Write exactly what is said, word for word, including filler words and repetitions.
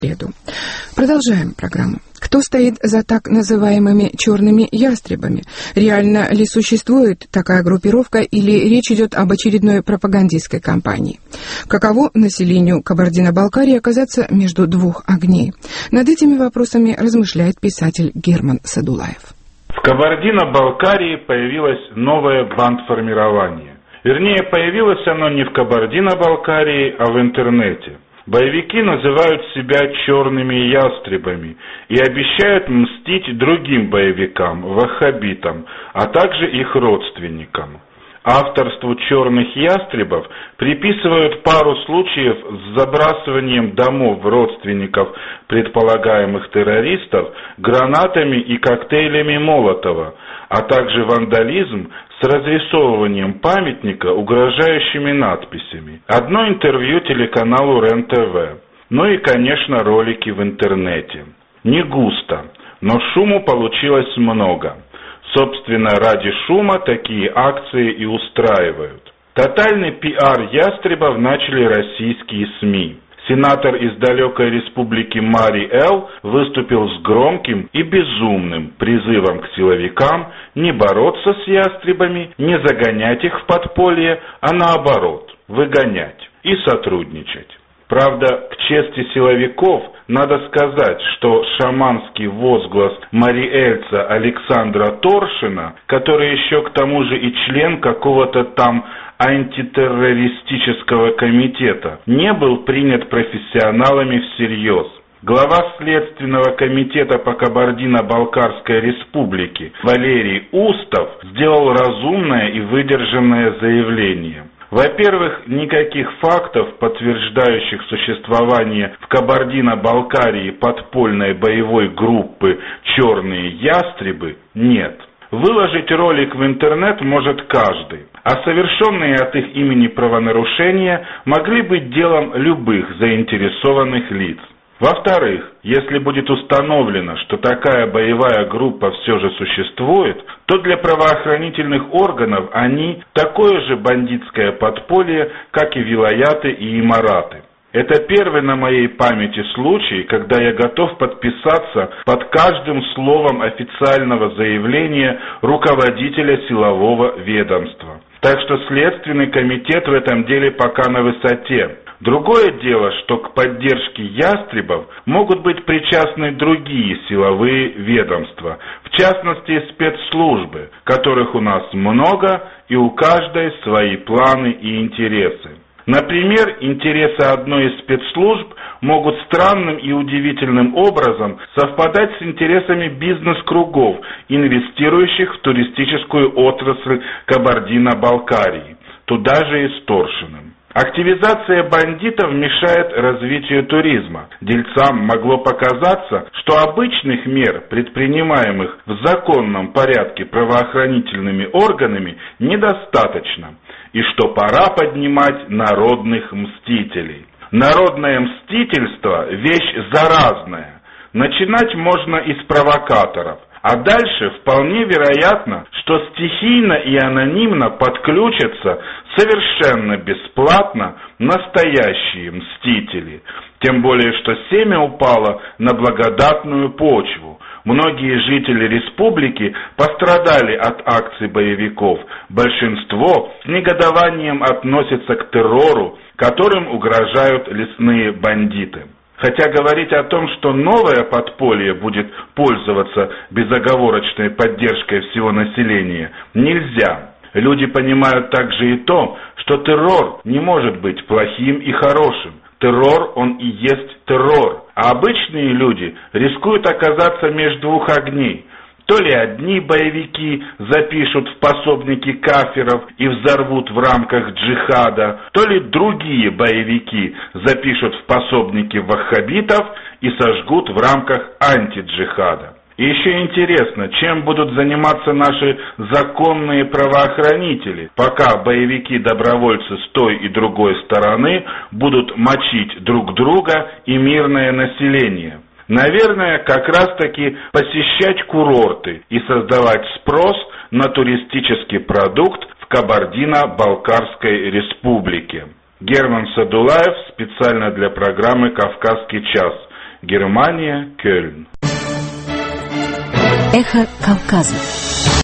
Продолжаем программу. Кто стоит за так называемыми черными ястребами? Реально ли существует такая группировка или речь идет об очередной пропагандистской кампании? Каково населению Кабардино-Балкарии оказаться между двух огней? Над этими вопросами размышляет писатель Герман Садулаев. В Кабардино-Балкарии появилось новое бандформирование. Вернее, появилось оно не в Кабардино-Балкарии, а в интернете. Боевики называют себя черными ястребами и обещают мстить другим боевикам, ваххабитам, а также их родственникам. Авторству черных ястребов приписывают пару случаев с забрасыванием домов родственников предполагаемых террористов гранатами и коктейлями Молотова, а также вандализм с разрисовыванием памятника угрожающими надписями. Одно интервью телеканалу РЕН-ТВ. Ну и, конечно, ролики в интернете. Не густо, но шуму получилось много. Собственно, ради шума такие акции и устраивают. Тотальный пиар ястребов начали российские СМИ. Сенатор из далекой республики Мари-Эл выступил с громким и безумным призывом к силовикам не бороться с ястребами, не загонять их в подполье, а наоборот, выгонять и сотрудничать. Правда, к чести силовиков надо сказать, что шаманский возглас мариэльца Александра Торшина, который еще к тому же и член какого-то там антитеррористического комитета, не был принят профессионалами всерьез. Глава Следственного комитета по Кабардино-Балкарской республике Валерий Устов сделал разумное и выдержанное заявление. Во-первых, никаких фактов, подтверждающих существование в Кабардино-Балкарии подпольной боевой группы «Черные ястребы», нет. Выложить ролик в интернет может каждый, а совершенные от их имени правонарушения могли быть делом любых заинтересованных лиц. Во-вторых, если будет установлено, что такая боевая группа все же существует, то для правоохранительных органов они такое же бандитское подполье, как и вилаяты и имараты. Это первый на моей памяти случай, когда я готов подписаться под каждым словом официального заявления руководителя силового ведомства. Так что Следственный комитет в этом деле пока на высоте. Другое дело, что к поддержке ястребов могут быть причастны другие силовые ведомства, в частности спецслужбы, которых у нас много и у каждой свои планы и интересы. Например, интересы одной из спецслужб могут странным и удивительным образом совпадать с интересами бизнес-кругов, инвестирующих в туристическую отрасль Кабардино-Балкарии, туда же и с Торшиным. Активизация бандитов мешает развитию туризма. Дельцам могло показаться, что обычных мер, предпринимаемых в законном порядке правоохранительными органами, недостаточно, и что пора поднимать народных мстителей. Народное мстительство – вещь заразная. Начинать можно из провокаторов. А дальше вполне вероятно, что стихийно и анонимно подключатся совершенно бесплатно настоящие мстители. Тем более, что семя упало на благодатную почву. Многие жители республики пострадали от акций боевиков. Большинство с негодованием относится к террору, которым угрожают лесные бандиты. Хотя говорить о том, что новое подполье будет пользоваться безоговорочной поддержкой всего населения, нельзя. Люди понимают также и то, что террор не может быть плохим и хорошим. Террор, он и есть террор. А обычные люди рискуют оказаться между двух огней. То ли одни боевики запишут в пособники кафиров и взорвут в рамках джихада, то ли другие боевики запишут в пособники ваххабитов и сожгут в рамках антиджихада. И еще интересно, чем будут заниматься наши законные правоохранители, пока боевики-добровольцы с той и другой стороны будут мочить друг друга и мирное население. Наверное, как раз-таки посещать курорты и создавать спрос на туристический продукт в Кабардино-Балкарской республике. Герман Садулаев специально для программы «Кавказский час». Германия, Кёльн. Эхо Кавказа.